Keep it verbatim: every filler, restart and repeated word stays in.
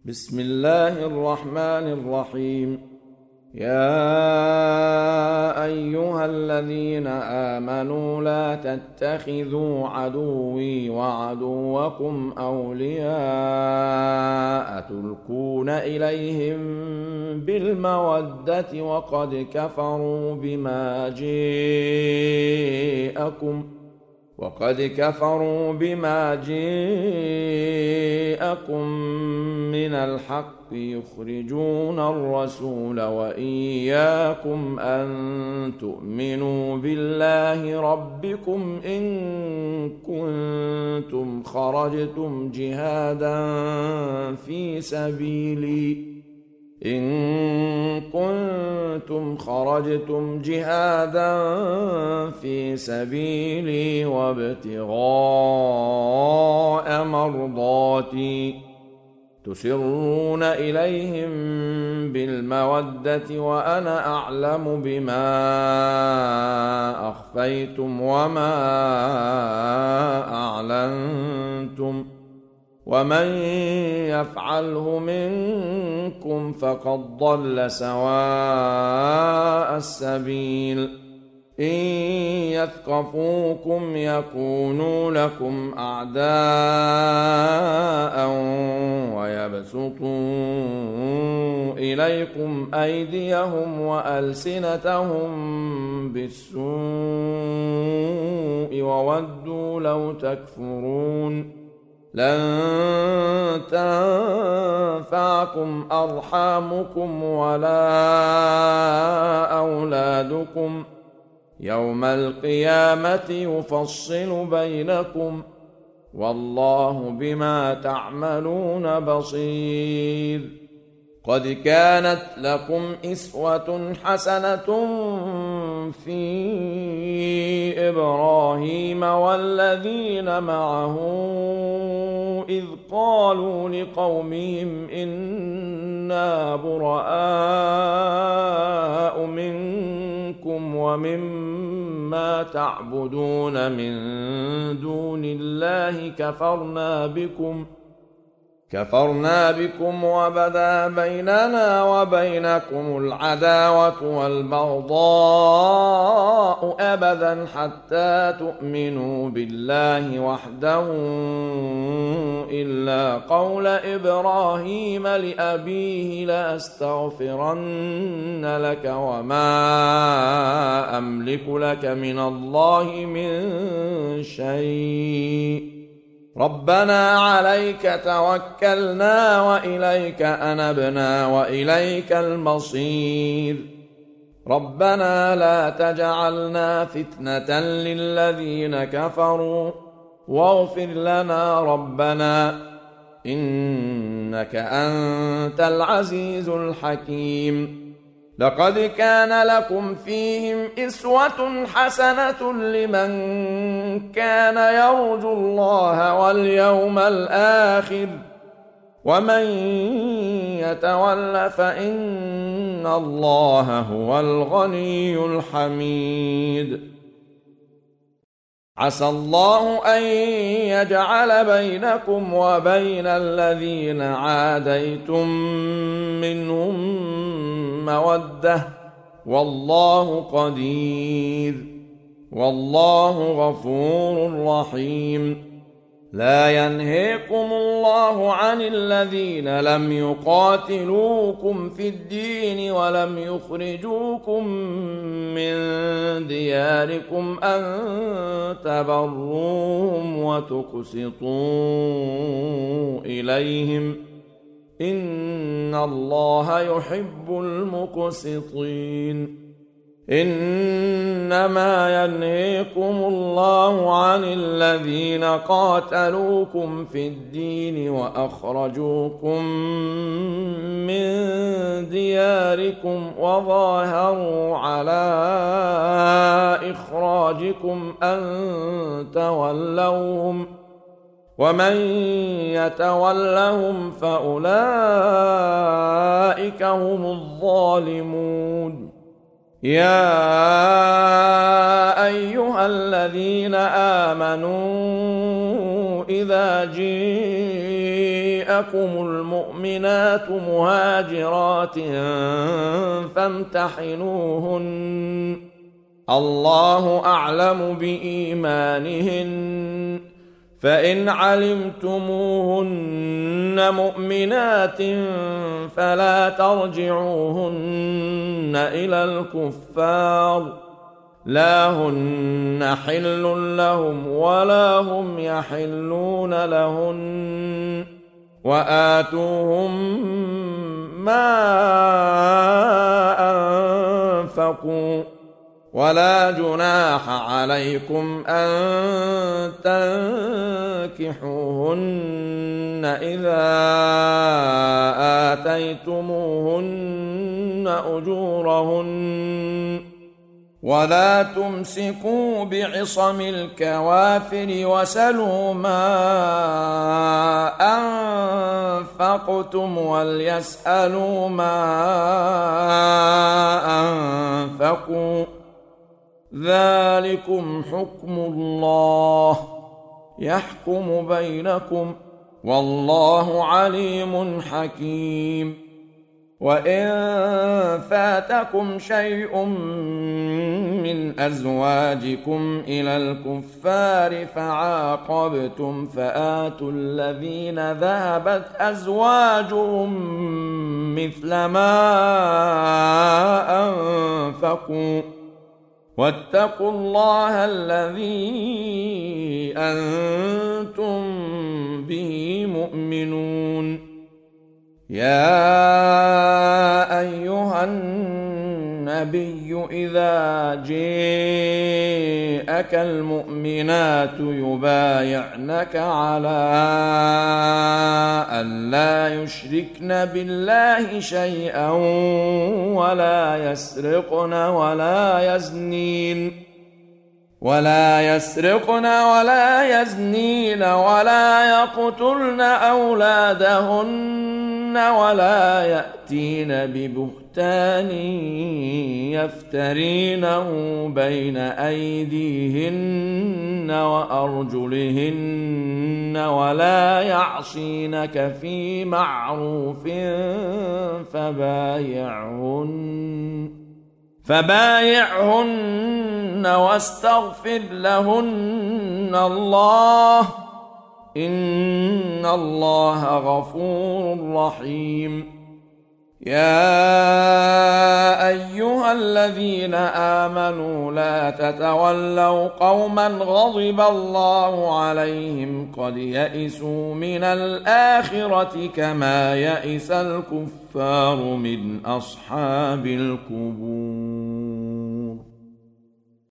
بسم الله الرحمن الرحيم. يا أيها الذين آمنوا لا تتخذوا عدوي وعدوكم أولياء تلقون إليهم بالمودة وقد كفروا بما جاءكم وقد كفروا بما جاءكم من الحق يخرجون الرسول وإياكم أن تؤمنوا بالله ربكم إن كنتم خرجتم جهادا في سبيلي إن كنتم خرجتم جهادا في سبيلي وابتغاء مرضاتي تسرون إليهم بالمودة وأنا أعلم بما أخفيتم وما أعلنتم ومن يفعله منكم فقد ضل سواء السبيل إن يثقفوكم يكونوا لكم أعداء ويبسطوا إليكم أيديهم وألسنتهم بالسوء وودوا لو تكفرون لن تنفعكم أرحامكم ولا أولادكم يوم القيامة يفصل بينكم والله بما تعملون بصير. قد كانت لكم إسوة حسنة في إبراهيم والذين معه إذ قالوا لقومهم إنا براء منكم ومما تعبدون من دون الله كفرنا بكم كفرنا بكم وبدا بيننا وبينكم العداوة والبغضاء أبدا حتى تؤمنوا بالله وحده إلا قول إبراهيم لأبيه لأستغفرن لك وما أملك لك من الله من شيء ربنا عليك توكلنا وإليك أنبنا وإليك المصير ربنا لا تجعلنا فتنة للذين كفروا واغفر لنا ربنا إنك أنت العزيز الحكيم. لقد كان لكم فيهم إسوة حسنة لمن كان يرجو الله واليوم الآخر ومن يتول فإن الله هو الغني الحميد. عسى الله أن يجعل بينكم وبين الذين عاديتم منهم مودة والله قدير والله غفور رحيم. لا ينهيكم الله عن الذين لم يقاتلوكم في الدين ولم يخرجوكم من دياركم أن تبروهم وتقسطوا إليهم إن الله يحب المقسطين. إنما ينهيكم الله عن الذين قاتلوكم في الدين وأخرجوكم من دياركم وظاهروا على إخراجكم أن تولوهم ومن يتولهم فأولئك هم الظالمون. يا أيها الذين آمنوا إذا جاءكم جاءكم المؤمنات مهاجرات فامتحنوهن الله أعلم بإيمانهن فإن علمتموهن مؤمنات فلا ترجعوهن إلى الكفار لا هن حل لهم ولا هم يحلون لهن وآتوهم ما أنفقوا ولا جناح عليكم أن تنكحوهن إذا آتيتموهن أجورهن ولا تمسكوا بعصم الكوافر وسلوا ما أنفقتم وليسألوا ما أنفقوا ذلكم حكم الله يحكم بينكم والله عليم حكيم وإن فاتكم شيء من أزواجكم إلى الكفار فعاقبتم فآتوا الذين ذهبت أزواجهم مثل ما أنفقوا واتقوا الله الذي أنتم به مؤمنون يا أيها النبي إذا جاءك المؤمنات يبايعنك على أن لا يشركن بالله شيئا ولا يسرقن ولا يزنين ولا يسرقن ولا يزنين ولا يقتلن أولادهن ولا يأتين ببهتان يفترينه بين أيديهن وأرجلهن ولا يعصينك في معروف فبايعهن فبايعهن واستغفر لهن الله إن الله غفور رحيم يا أيها الذين آمنوا لا تتولوا قوما غضب الله عليهم قد يئسوا من الآخرة كما يئس الكفار من أصحاب القبور